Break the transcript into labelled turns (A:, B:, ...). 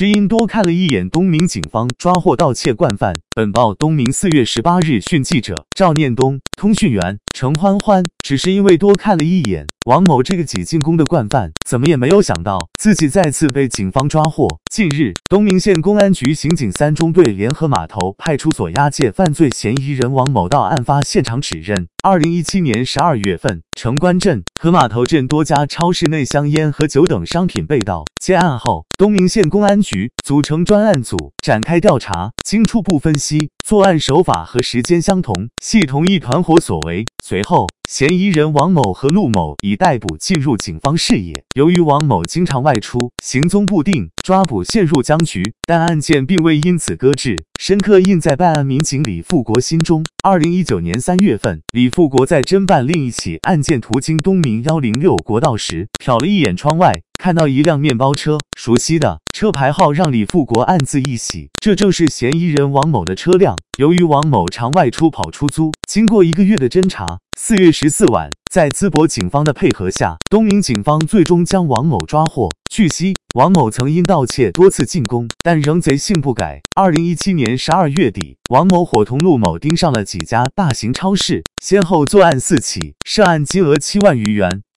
A: 只因多看了一眼。东明警方抓获盗窃惯犯。本报东明4月18日讯记者赵念东，通讯员程欢欢，只是因为多看了一眼王某这个挤进宫的惯犯，怎么也没有想到自己再次被警方抓获。近日，东明县公安局刑警3中队联合码头派出所押解犯罪嫌疑人王某到案发现场指认。2017年12月份，城关镇和码头镇多家超市内香烟和酒等商品被盗。接案后，东明县公安局组成专案组展开调查，经初步分析，作案手法和时间相同，系同一团伙所为。随后，嫌疑人王某和陆某已逮捕进入警方视野。由于王某经常外出，行踪不定，抓捕陷入僵局，但案件并未因此搁置，深刻印在办案民警李富国心中。2019年3月份，李富国在侦办另一起案件途经东明106国道时，瞟了一眼窗外，看到一辆面包车，熟悉的车牌号让李富国暗自一喜，这正是嫌疑人王某的车辆。由于王某常外出跑出租，经过1个月的侦查，4月14晚，在淄博警方的配合下，东明警方最终将王某抓获。据悉，王某曾因盗窃多次进宫，但仍贼性不改。2017年12月底，王某伙同陆某盯上了几家大型超市，先后作案4起，涉案金额7万余元。